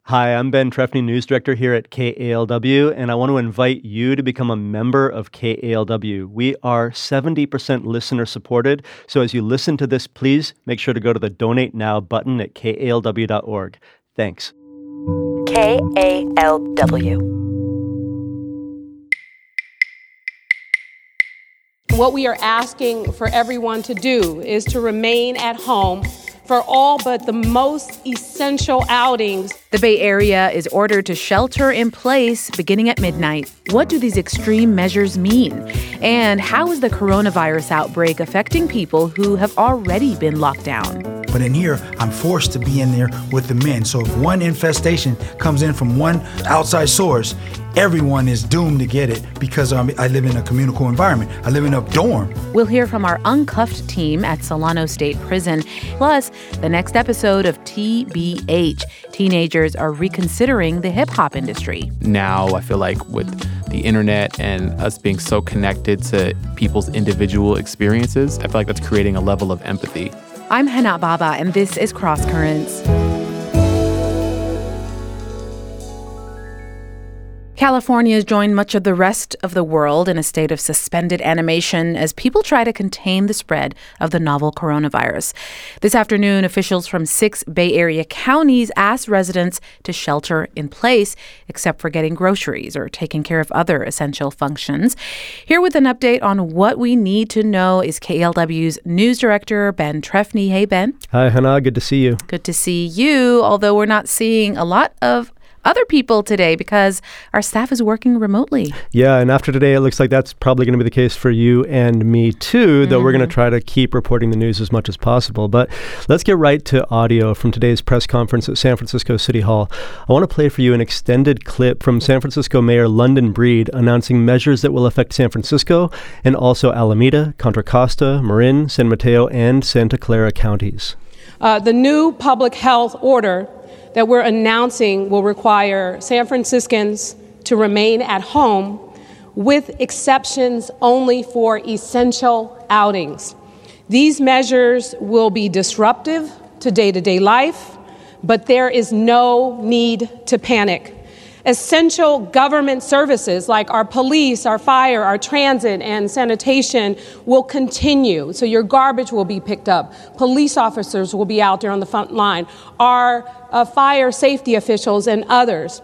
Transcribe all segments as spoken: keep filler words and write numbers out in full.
Hi, I'm Ben Trefny, News Director here at K A L W, and I want to invite you to become a member of K A L W. We are seventy percent listener supported, so as you listen to this, please make sure to go to the Donate Now button at K A L W dot org. Thanks. K A L W. What we are asking for everyone to do is to remain at home for all but the most essential outings. The Bay Area is ordered to shelter in place beginning at midnight. What do these extreme measures mean? And how is the coronavirus outbreak affecting people who have already been locked down? But in here, I'm forced to be in there with the men. So if one infestation comes in from one outside source, everyone is doomed to get it because um, I live in a communal environment. I live in a dorm. We'll hear from our uncuffed team at Solano State Prison. Plus, the next episode of T B H. Teenagers are reconsidering the hip-hop industry. Now, I feel like with the internet and us being so connected to people's individual experiences, I feel like that's creating a level of empathy. I'm Hana Baba, and this is Cross Currents. California has joined much of the rest of the world in a state of suspended animation as people try to contain the spread of the novel coronavirus. This afternoon, officials from six Bay Area counties asked residents to shelter in place, except for getting groceries or taking care of other essential functions. Here with an update on what we need to know is K A L W's news director, Ben Trefny. Hey, Ben. Hi, Hannah. Good to see you. Good to see you, although we're not seeing a lot of other people today because our staff is working remotely. Yeah, and after today, it looks like that's probably going to be the case for you and me too, mm-hmm. though we're going to try to keep reporting the news as much as possible. But let's get right to audio from today's press conference at San Francisco City Hall. I want to play for you an extended clip from San Francisco Mayor London Breed announcing measures that will affect San Francisco and also Alameda, Contra Costa, Marin, San Mateo, and Santa Clara counties. Uh, the new public health order that we're announcing will require San Franciscans to remain at home with exceptions only for essential outings. These measures will be disruptive to day-to-day life, but there is no need to panic. Essential government services like our police, our fire, our transit, and sanitation will continue. So your garbage will be picked up. Police officers will be out there on the front line. Our uh, fire safety officials and others.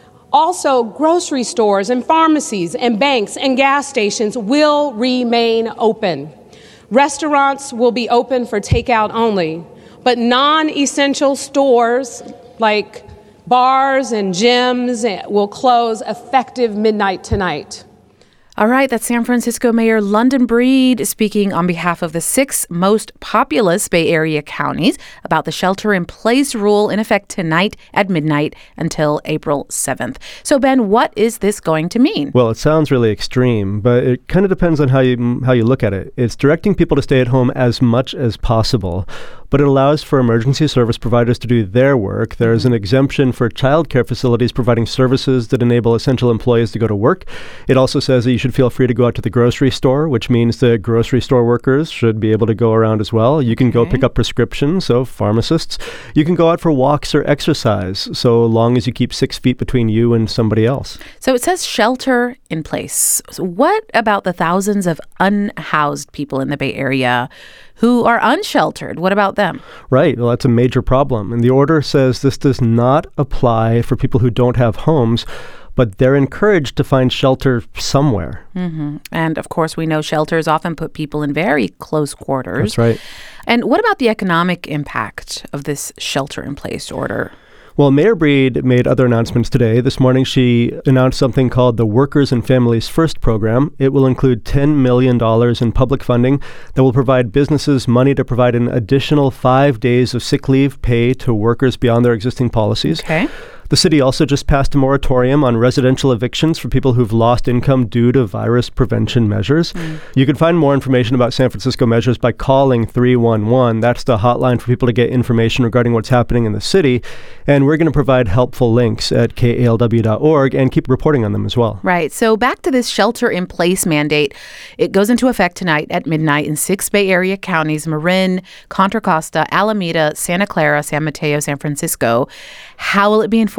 Also, grocery stores and pharmacies and banks and gas stations will remain open. Restaurants will be open for takeout only, but non-essential stores like bars and gyms will close effective midnight tonight. All right, that's San Francisco Mayor London Breed speaking on behalf of the six most populous Bay Area counties about the shelter-in-place rule in effect tonight at midnight until April seventh. So, Ben, what is this going to mean? Well, it sounds really extreme, but it kind of depends on how you how you look at it. It's directing people to stay at home as much as possible, but it allows for emergency service providers to do their work. There is an exemption for childcare facilities providing services that enable essential employees to go to work. It also says that you should feel free to go out to the grocery store, which means that grocery store workers should be able to go around as well. You can okay. go pick up prescriptions, so pharmacists. You can go out for walks or exercise, so long as you keep six feet between you and somebody else. So it says shelter in place. So what about the thousands of unhoused people in the Bay Area who are unsheltered? What about them? Right. Well, that's a major problem. And the order says this does not apply for people who don't have homes, but they're encouraged to find shelter somewhere. Mm-hmm. And, of course, we know shelters often put people in very close quarters. That's right. And what about the economic impact of this shelter-in-place order? Well, Mayor Breed made other announcements today. This morning, she announced something called the Workers and Families First program. It will include ten million dollars in public funding that will provide businesses money to provide an additional five days of sick leave pay to workers beyond their existing policies. Okay. The city also just passed a moratorium on residential evictions for people who've lost income due to virus prevention measures. Mm. You can find more information about San Francisco measures by calling three one one. That's the hotline for people to get information regarding what's happening in the city. And we're going to provide helpful links at K A L W dot org and keep reporting on them as well. Right. So back to this shelter-in-place mandate. It goes into effect tonight at midnight in six Bay Area counties: Marin, Contra Costa, Alameda, Santa Clara, San Mateo, San Francisco. How will it be enforced?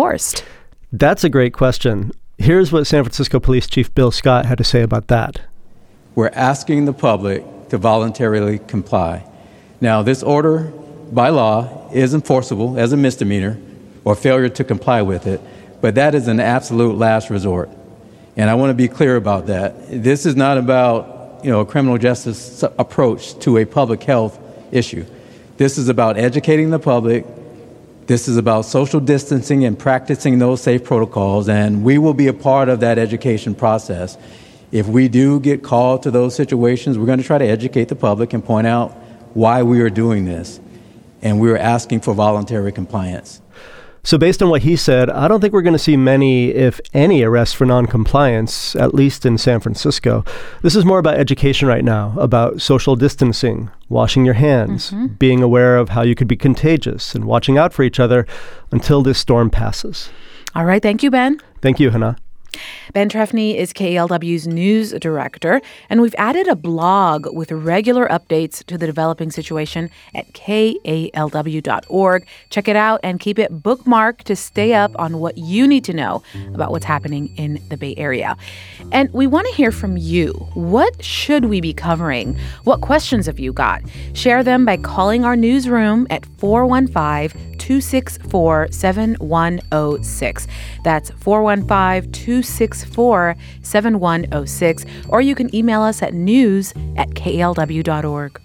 enforced? That's a great question. Here's what San Francisco Police Chief Bill Scott had to say about that. We're asking the public to voluntarily comply. Now, this order by law is enforceable as a misdemeanor or failure to comply with it, but that is an absolute last resort. And I want to be clear about that. This is not about, you know, a criminal justice approach to a public health issue. This is about educating the public. This is about social distancing and practicing those safe protocols, and we will be a part of that education process. If we do get called to those situations, we're going to try to educate the public and point out why we are doing this. And we are asking for voluntary compliance. So based on what he said, I don't think we're going to see many, if any, arrests for noncompliance, at least in San Francisco. This is more about education right now, about social distancing, washing your hands, mm-hmm. being aware of how you could be contagious, and watching out for each other until this storm passes. All right. Thank you, Ben. Thank you, Hannah. Ben Trefny is K A L W's news director, and we've added a blog with regular updates to the developing situation at K A L W dot org. Check it out and keep it bookmarked to stay up on what you need to know about what's happening in the Bay Area. And we want to hear from you. What should we be covering? What questions have you got? Share them by calling our newsroom at four one five, two six four, seven one zero six. That's four one five, two six four, seven one zero six. Or you can email us at news at K A L W dot org.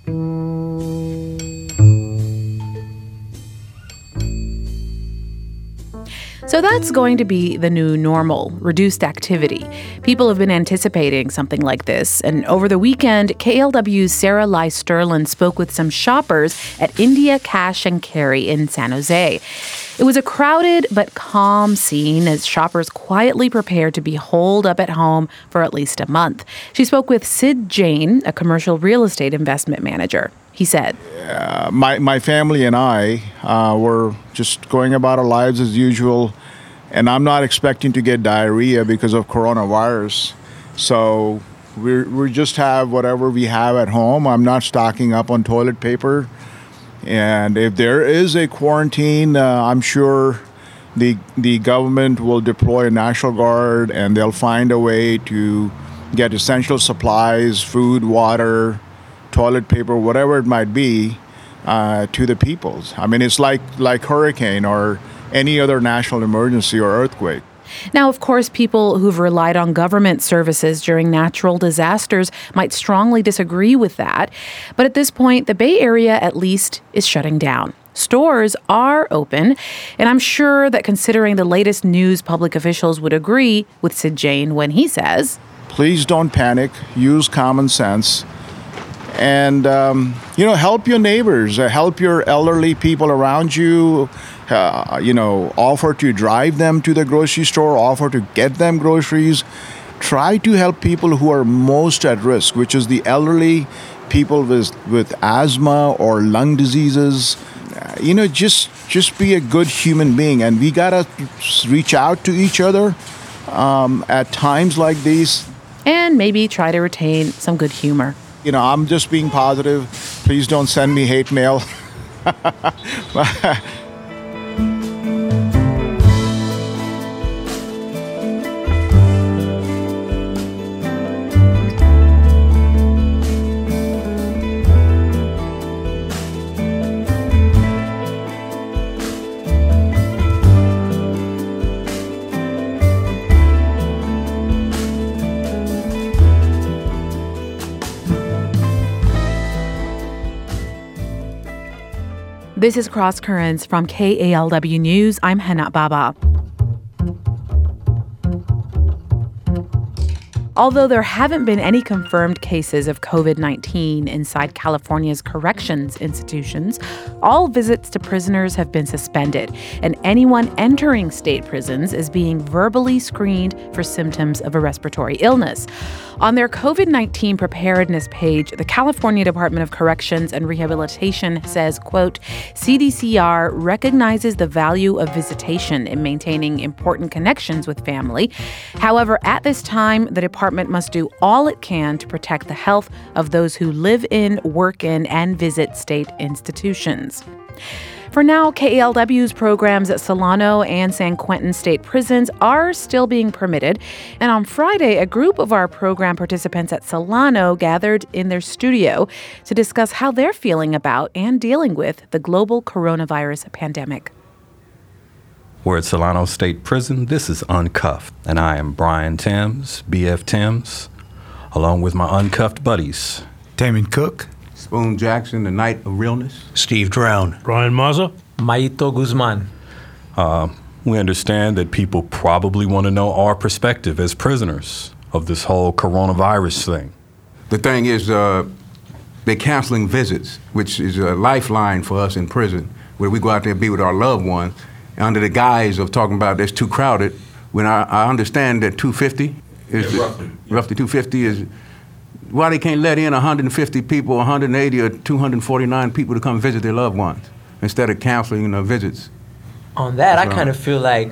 So that's going to be the new normal, reduced activity. People have been anticipating something like this. And over the weekend, K A L W's Sarah Lai Sterland spoke with some shoppers at India Cash and Carry in San Jose. It was a crowded but calm scene as shoppers quietly prepared to be holed up at home for at least a month. She spoke with Sid Jain, a commercial real estate investment manager. He said, uh, my, my family and I uh, were just going about our lives as usual, and I'm not expecting to get diarrhea because of coronavirus. So we we just have whatever we have at home. I'm not stocking up on toilet paper. And if there is a quarantine, uh, I'm sure the the government will deploy a National Guard, and they'll find a way to get essential supplies, food, water, toilet paper, whatever it might be, uh, to the peoples. I mean, it's like like hurricane or any other national emergency or earthquake. Now, of course, people who've relied on government services during natural disasters might strongly disagree with that. But at this point, the Bay Area, at least, is shutting down. Stores are open, and I'm sure that considering the latest news, public officials would agree with Sid Jain when he says, please don't panic, use common sense, and, um, you know, help your neighbors, uh, help your elderly people around you. Uh, you know, offer to drive them to the grocery store, offer to get them groceries. Try to help people who are most at risk, which is the elderly, people with, with asthma or lung diseases. Uh, you know, just just be a good human being. And we got to reach out to each other um, at times like these. And maybe try to retain some good humor. You know, I'm just being positive. Please don't send me hate mail. This is Cross Currents from K A L W News. I'm Hannah Baba. Although there haven't been any confirmed cases of covid nineteen inside California's corrections institutions, all visits to prisoners have been suspended, and anyone entering state prisons is being verbally screened for symptoms of a respiratory illness. On their covid nineteen preparedness page, the California Department of Corrections and Rehabilitation says, quote, C D C R recognizes the value of visitation in maintaining important connections with family. However, at this time, the department must do all it can to protect the health of those who live in, work in, and visit state institutions. For now, K A L W's programs at Solano and San Quentin state prisons are still being permitted. And on Friday, a group of our program participants at Solano gathered in their studio to discuss how they're feeling about and dealing with the global coronavirus pandemic. We're at Solano State Prison. This is Uncuffed, and I am Brian Timms, B F Timms, along with my uncuffed buddies. Damon Cook. Spoon Jackson, The Night of Realness. Steve Drown. Brian Maza. Maito Guzman. Uh, we understand that people probably want to know our perspective as prisoners of this whole coronavirus thing. The thing is, uh, they're canceling visits, which is a lifeline for us in prison, where we go out there and be with our loved ones, under the guise of talking about it's too crowded, when I, I understand that two fifty is, yeah, roughly, the, roughly two fifty is, why they can't let in one hundred fifty people, one hundred eighty or two hundred forty-nine people to come visit their loved ones, instead of canceling the visits. On that, That's I kind of feel like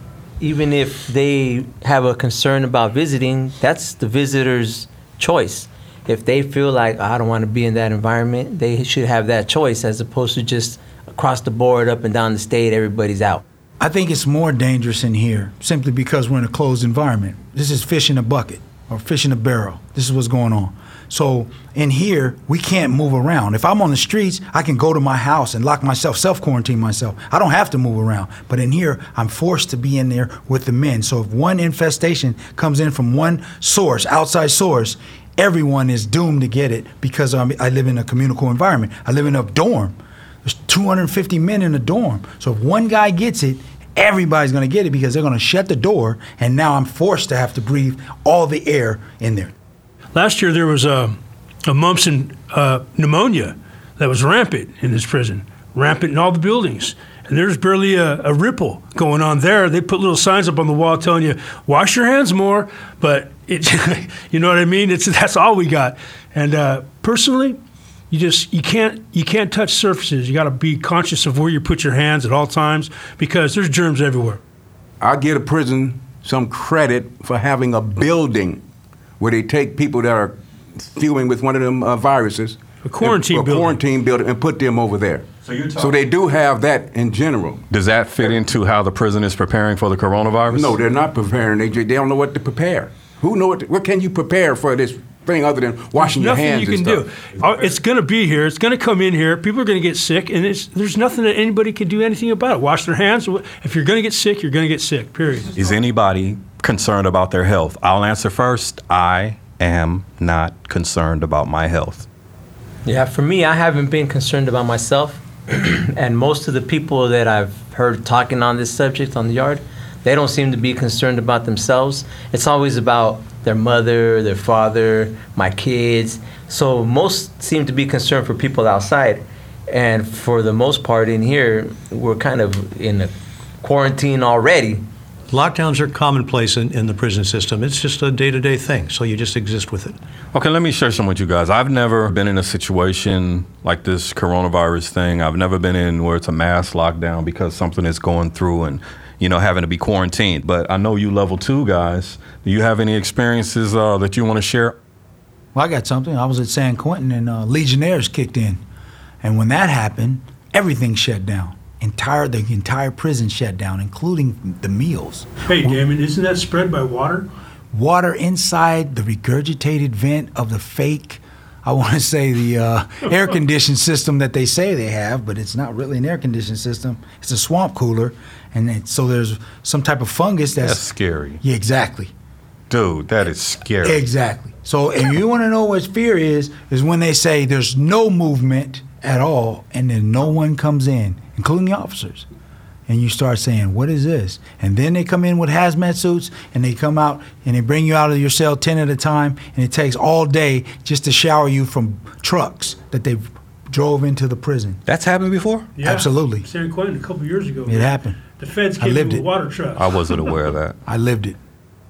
even if they have a concern about visiting, that's the visitor's choice. If they feel like, oh, I don't want to be in that environment, they should have that choice as opposed to just across the board, up and down the state, everybody's out. I think it's more dangerous in here simply because we're in a closed environment. This is fish in a bucket or fish in a barrel. This is what's going on. So in here, we can't move around. If I'm on the streets, I can go to my house and lock myself, self-quarantine myself. I don't have to move around. But in here, I'm forced to be in there with the men. So if one infestation comes in from one source, outside source, everyone is doomed to get it because I'm, I live in a communal environment. I live in a dorm. There's two hundred fifty men in a dorm. So if one guy gets it, everybody's going to get it because they're going to shut the door, and now I'm forced to have to breathe all the air in there. Last year there was a, a mumps and uh, pneumonia that was rampant in this prison, rampant in all the buildings. And there's barely a, a ripple going on there. They put little signs up on the wall telling you, wash your hands more, but it, you know what I mean? It's that's all we got. And uh, personally, You just you can't you can't touch surfaces. You got to be conscious of where you put your hands at all times because there's germs everywhere. I give a prison some credit for having a building where they take people that are fuming with one of them uh, viruses, a quarantine and, a building, quarantine building, and put them over there. So, you're so they do have that in general. Does that fit into how the prison is preparing for the coronavirus? No, they're not preparing. They they don't know what to prepare. Who know what? To, what can you prepare for this thing other than washing your hands? There's nothing you can do. It's going to be here. It's going to come in here. People are going to get sick, and it's, there's nothing that anybody can do anything about it. Wash their hands. If you're going to get sick, you're going to get sick, period. Is anybody concerned about their health? I'll answer first. I am not concerned about my health. Yeah, for me, I haven't been concerned about myself. And most of the people that I've heard talking on this subject on the yard, they don't seem to be concerned about themselves. It's always about their mother, their father, my kids. So most seem to be concerned for people outside. And for the most part in here, we're kind of in a quarantine already. Lockdowns are commonplace in, in the prison system. It's just a day-to-day thing, so you just exist with it. Okay, let me share some with you guys. I've never been in a situation like this coronavirus thing. I've never been in where it's a mass lockdown because something is going through and, you know, having to be quarantined. But I know you level two guys. Do you have any experiences uh, that you want to share? Well, I got something. I was at San Quentin and uh, Legionnaires kicked in. And when that happened, everything shut down. Entire the entire prison shut down, including the meals. Hey, Damon, isn't that spread by water? Water inside the regurgitated vent of the fake, I want to say the uh, air conditioning system that they say they have, but it's not really an air conditioning system. It's a swamp cooler, and it, so there's some type of fungus that's, that's scary. Yeah, exactly. Dude, that is scary. Exactly. So if you want to know what fear is, is when they say there's no movement at all, and then no one comes in, including the officers. And you start saying, what is this? And then they come in with hazmat suits, and they come out, and they bring you out of your cell ten at a time, and it takes all day just to shower you from trucks that they drove into the prison. That's happened before? Yeah. Absolutely. San Quentin a couple years ago. It happened. The feds I came lived in with it. water trucks. I wasn't aware of that. I lived it.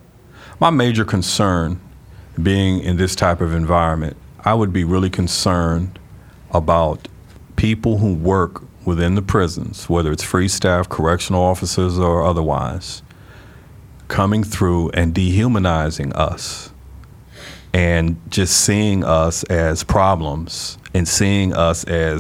My major concern, being in this type of environment, I would be really concerned about people who work within the prisons, whether it's free staff, correctional officers, or otherwise, coming through and dehumanizing us and just seeing us as problems and seeing us as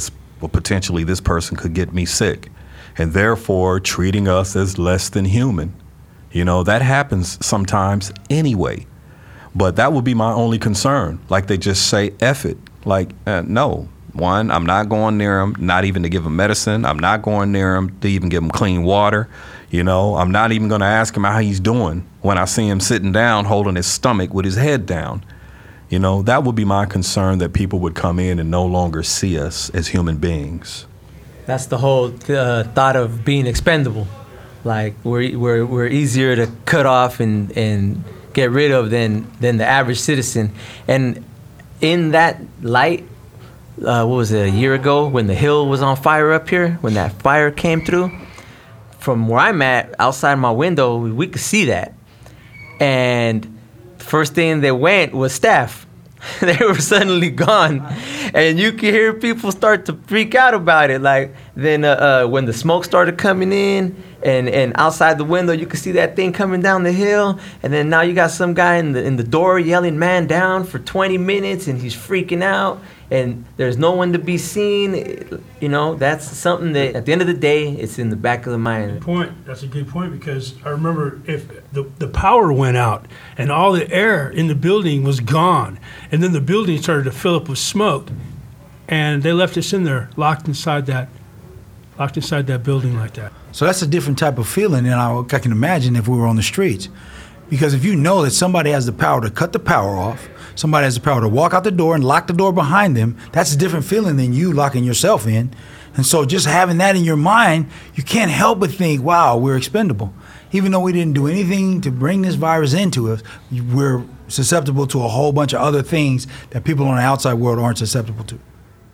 well, potentially this person could get me sick, and therefore treating us as less than human. You know, that happens sometimes anyway. But that would be my only concern. Like they just say, F it. Like, uh, no. One, I'm not going near them, not even to give them medicine. I'm not going near them to even give them clean water. You know, I'm not even going to ask him how he's doing when I see him sitting down holding his stomach with his head down. You know, that would be my concern, that people would come in and no longer see us as human beings. That's the whole uh, thought of being expendable. Like we're we're we're easier to cut off and, and get rid of than than the average citizen. And in that light, uh, what was it, a year ago when the hill was on fire up here, when that fire came through, from where I'm at, outside my window, we could see that. And the first thing that went was staff. They were suddenly gone, and you could hear people start to freak out about it. Like then, uh, uh, when the smoke started coming in, and, and outside the window, you could see that thing coming down the hill. And then now you got some guy in the in the door yelling "man down" for twenty minutes, and he's freaking out. And there's no one to be seen. You know, that's something that at the end of the day, it's in the back of the mind. Good point. That's a good point, because I remember if the, the power went out and all the air in the building was gone, and then the building started to fill up with smoke, and they left us in there, locked inside that, locked inside that building like that. So that's a different type of feeling than I, I can imagine if we were on the streets. Because if you know that somebody has the power to cut the power off, somebody has the power to walk out the door and lock the door behind them, that's a different feeling than you locking yourself in. And so just having that in your mind, you can't help but think, wow, we're expendable. Even though we didn't do anything to bring this virus into us, we're susceptible to a whole bunch of other things that people on the outside world aren't susceptible to.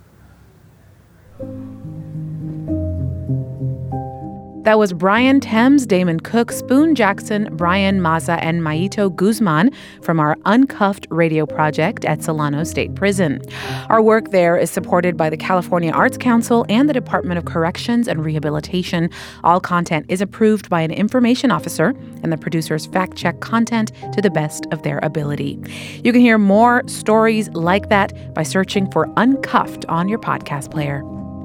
That was Brian Thames, Damon Cook, Spoon Jackson, Brian Maza, and Maito Guzman from our Uncuffed radio project at Solano State Prison. Our work there is supported by the California Arts Council and the Department of Corrections and Rehabilitation. All content is approved by an information officer, and the producers fact-check content to the best of their ability. You can hear more stories like that by searching for Uncuffed on your podcast player.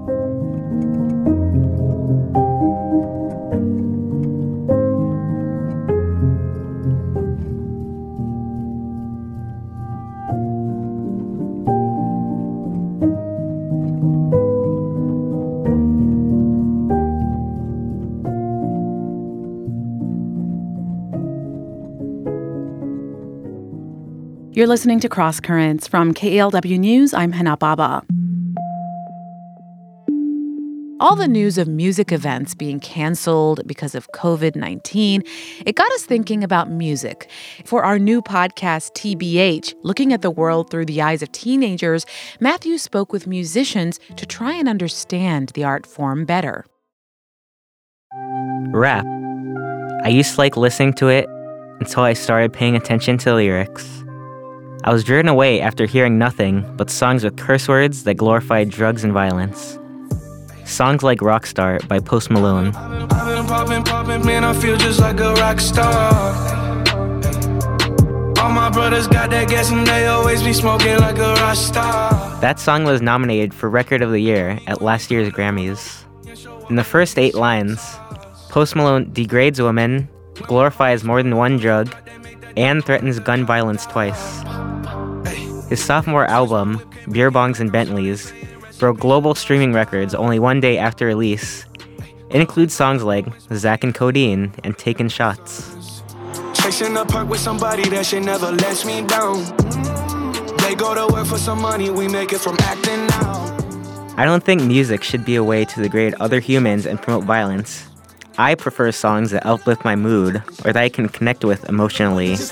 You're listening to Cross Currents from K A L W News. I'm Hana Baba. All the news of music events being canceled because of covid nineteen, it got us thinking about music. For our new podcast, T B H, Looking at the World Through the Eyes of Teenagers, Matthew spoke with musicians to try and understand the art form better. Rap. I used to like listening to it until I started paying attention to the lyrics. I was driven away after hearing nothing but songs with curse words that glorified drugs and violence. Songs like Rockstar by Post Malone. I've been popping, popping, man, I feel just like a rock star. All my brothers got that gas and they always be smoking like a rock star. That song was nominated for Record of the Year at last year's Grammys. In the first eight lines, Post Malone degrades women, glorifies more than one drug, and threatens gun violence twice. His sophomore album, Beer Bongs and Bentleys, broke global streaming records only one day after release. It includes songs like Zack and Codeine and Taking Shots. Chasing the park with somebody that should never let me down. They go to work for some money, we make it from acting out. I don't think music should be a way to degrade other humans and promote violence. I prefer songs that uplift my mood or that I can connect with emotionally. This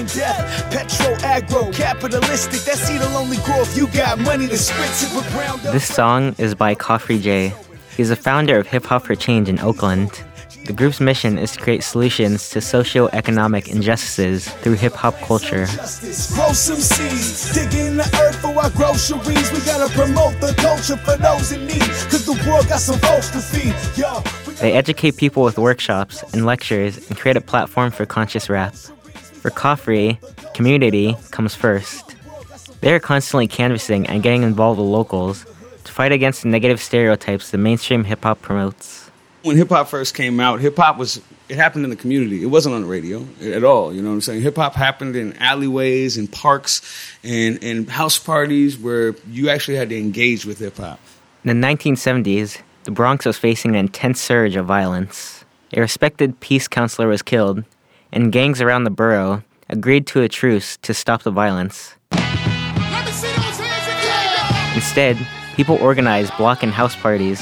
song is by Coffrey J. He's a founder of Hip Hop for Change in Oakland. The group's mission is to create solutions to socio-economic injustices through hip-hop culture. Grow some seeds, dig in the earth for our groceries. We gotta promote the culture for those in need, cause the world got some folks to feed. Yo, they educate people with workshops and lectures and create a platform for conscious rap. For Coffrey, community comes first. They are constantly canvassing and getting involved with locals, to fight against the negative stereotypes the mainstream hip-hop promotes. When hip-hop first came out, hip-hop was, it happened in the community. It wasn't on the radio at all, you know what I'm saying? Hip-hop happened in alleyways and parks and, and house parties where you actually had to engage with hip-hop. In the nineteen seventies, the Bronx was facing an intense surge of violence. A respected peace counselor was killed, and gangs around the borough agreed to a truce to stop the violence. Instead, people organized block and house parties.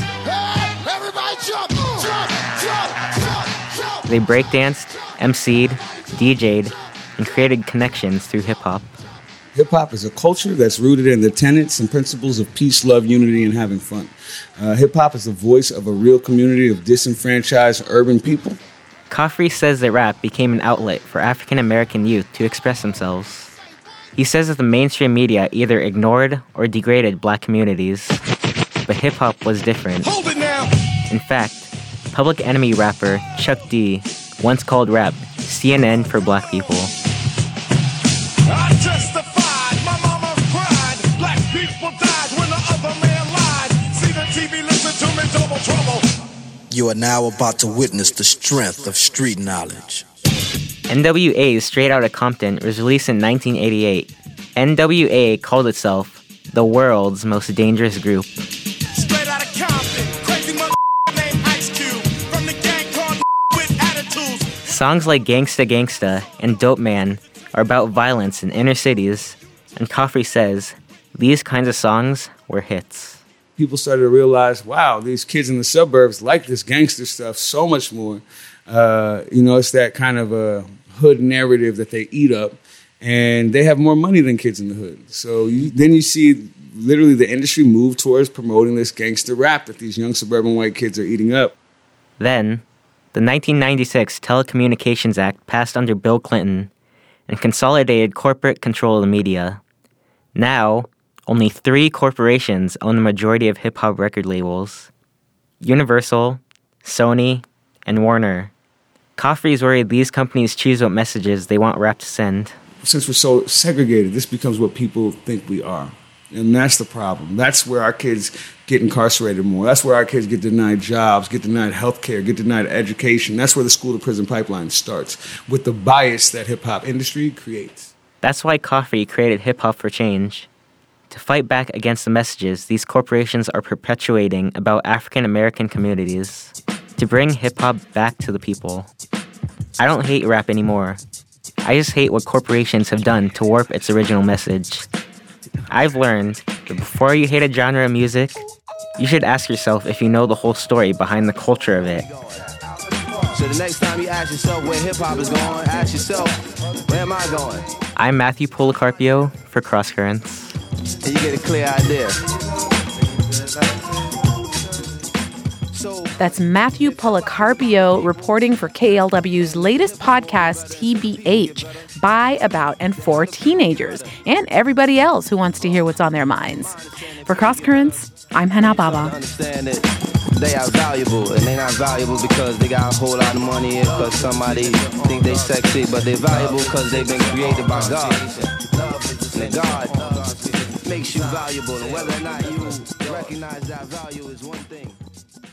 They breakdanced, emceed, D J'd, and created connections through hip-hop. Hip-hop is a culture that's rooted in the tenets and principles of peace, love, unity, and having fun. Uh, hip-hop is the voice of a real community of disenfranchised urban people. Khafre says that rap became an outlet for African-American youth to express themselves. He says that the mainstream media either ignored or degraded black communities, but hip-hop was different. Hold it now. In fact, Public Enemy rapper Chuck D once called rap C N N for black people. I testified, my mama cried, black people died when the other man lied. See the T V, listen to me, double trouble. You are now about to witness the strength of street knowledge. N W A's Straight Outta Compton was released in nineteen eighty-eight. N W A called itself the world's most dangerous group. Straight Outta Compton, crazy mother named Ice Cube, from the gang called with attitudes. Songs like Gangsta Gangsta and Dope Man are about violence in inner cities, and Khafre says these kinds of songs were hits. People started to realize, wow, these kids in the suburbs like this gangster stuff so much more. Uh, you know, it's that kind of a hood narrative that they eat up, and they have more money than kids in the hood. So you, then you see literally the industry move towards promoting this gangster rap that these young suburban white kids are eating up. Then, the nineteen ninety-six Telecommunications Act passed under Bill Clinton and consolidated corporate control of the media. Now, only three corporations own the majority of hip-hop record labels: Universal, Sony, and Warner. Khafre is worried these companies choose what messages they want rap to send. Since we're so segregated, this becomes what people think we are. And that's the problem. That's where our kids get incarcerated more. That's where our kids get denied jobs, get denied health care, get denied education. That's where the school-to-prison pipeline starts, with the bias that hip-hop industry creates. That's why Khafre created Hip Hop for Change, to fight back against the messages these corporations are perpetuating about African-American communities, to bring hip-hop back to the people. I don't hate rap anymore. I just hate what corporations have done to warp its original message. I've learned that before you hate a genre of music, you should ask yourself if you know the whole story behind the culture of it. So the next time you ask yourself where hip-hop is going, ask yourself, where am I going? I'm Matthew Policarpio for Cross Currents. And you get a clear idea. That's Matthew Policarpio reporting for K L W's latest podcast, T B H, by, about, and for teenagers and everybody else who wants to hear what's on their minds. For Cross Currents, I'm Hannah Baba. They are valuable, and they're not valuable because they got a whole lot of money and because somebody think they sexy, but they're valuable because they've been created by God. And God makes you valuable, and whether or not you recognize that value is one thing.